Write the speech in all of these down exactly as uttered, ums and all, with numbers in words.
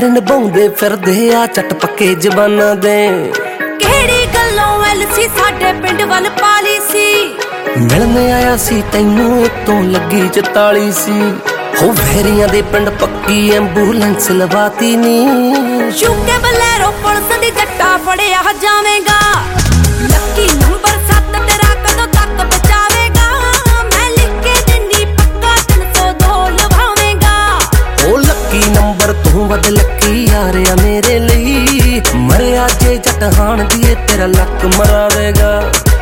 ਨਿਭਾਉਂਦੇ ਫਿਰਦੇ ਆ ਚੱਟ ਪੱਕੇ ਜ਼ਬਾਨਾਂ ਦੇ। ਕਿਹੜੀ ਗੱਲੋਂ ਐਲਸੀ ਸਾਡੇ ਪਿੰਡ ਵੱਲ ਪਾਲੀ ਸੀ। ਮਿਲਣ ਆਇਆ ਸੀ ਤੈਨੂੰ ਉਤੋਂ ਲੱਗੀ ਚਤਾਲੀ ਸੀ। ਹੋ ਵਹਿਰੀਆਂ ਦੇ ਪਿੰਡ ਪੱਕੀ ਐਂਬੂਲੈਂਸ ਲਵਾਤੀ ਨੀ। ਯੂਕੇ ਬਲੈਰੋ ਪੁਲਿਸ ਦੀ ਜੱਟਾ ਫੜਿਆ ਜਾਵੇਗਾ। ਲੱਕੀ ਨੰਬਰ ਸੱਤ ਤੇਰਾ ਕਦੋਂ ਤੱਕ ਬਚਾਵੇਗਾ। ਮੈਂ ਲਿਖ ਕੇ ਦਿੰਦੀ ਪੱਕਾ ਤਿੰਨ ਸੌ ਦੋ ਲਵਾਵੇਗਾ। ਉਹ ਲੱਕੀ ਨੰਬਰ ਤੂੰ ਵੱਧ ਲੱਕੀ ਯਾਰਿਆ ਮੇਰੇ ਲਈ। ਮਰਿਆ ਜੇ ਜੱਟ ਹਾਣ ਦੀਏ ਤੇਰਾ ਲੱਕ ਮਰਾ ਦੇਗਾ।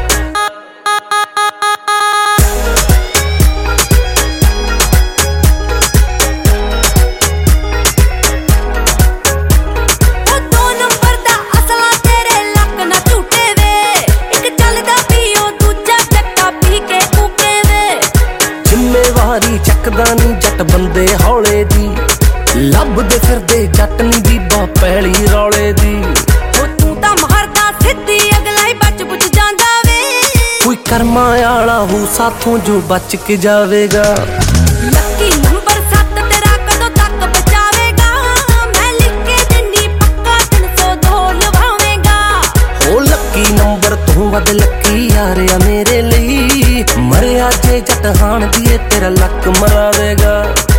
ਚੱਕਦਾ ਨੀ ਜੱਟ ਬੰਦੇ ਹੌਲੇ ਦੀ। ਲੱਭਦੇ ਫਿਰਦੇ ਜੱਟ ਨੀ ਬੀਬਾ ਪੈਲੀ ਰੌਲੇ ਦੀ। ਉਹ ਤੂੰ ਤਾਂ ਮਾਰਦਾ ਸਿੱਧੀ ਅਗਲਾ ਹੀ ਬਚ ਬੁਝ ਜਾਂਦਾ ਵੇ। ਕੋਈ ਕਰਮਾਂ ਆਲਾ ਹੋ ਸਾਥੋਂ ਜੋ ਬਚ ਕੇ ਜਾਵੇਗਾ। ਲੱਕੀ ਨੰਬਰ ਸੱਤ ਤੇਰਾ ਕਦੋਂ ਤੱਕ ਬਚਾਵੇਗਾ। ਮੈਂ ਲਿਖ ਕੇ ਦਿੰਦੀ ਪੱਕਾ ਤਿੰਨ ਸੌ ਦੋ ਲਵਾਵੇਗਾ। ਉਹ ਲੱਕੀ ਨੰਬਰ ਤੂੰ ਵੱਧ ਲੱਕੀ ਯਾਰਿਆ ਮੇਰੇ ਲਈ। ਮਰਿਆ ਜੇ ਜੱਟ ਹਾਣ ਦੀਏ ਤੇਰਾ ਲੱਕ ਮਰਾ ਦੇਗਾ।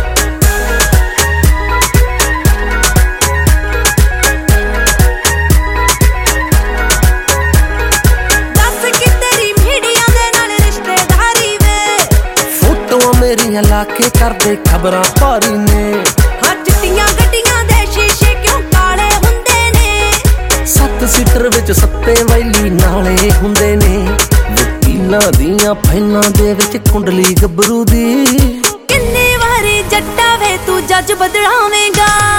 ਦੱਸ ਕਿ ਤੇਰੀ ਮੀਡੀਆ ਦੇ ਨਾਲ ਰਿਸ਼ਤੇਦਾਰੀ ਵੇ। ਫੋਟੋਆਂ ਮੇਰੀਆਂ ਲਾ ਕੇ ਕਰਦੇ ਖਬਰਾਂ ਭਾਰੀ ਨੇ। ਹਾਂ ਚਿੱਟੀਆਂ ਗੱਡੀਆਂ ਦੇ ਸ਼ੀਸ਼ੇ ਕਿਉਂ ਕਾਲੇ ਹੁੰਦੇ ਨੇ। ਸੱਤ ਸੀਟਰ ਵਿੱਚ ਸੱਤੇ ਵੈਲੀ ਨਾਲੇ ਹੁੰਦੇ ਨੇ। ਵਕੀਲਾਂ ਦੀਆਂ ਫਾਈਲਾਂ ਦੇ ਵਿੱਚ ਕੁੰਡਲੀ ਗੱਭਰੂ ਦੀ। ਕਿੰਨੀ ਵਾਰੀ ਜੱਟਾ ਵੇ ਤੂੰ ਜੱਜ ਬਦਲਾਵੇਂਗਾ।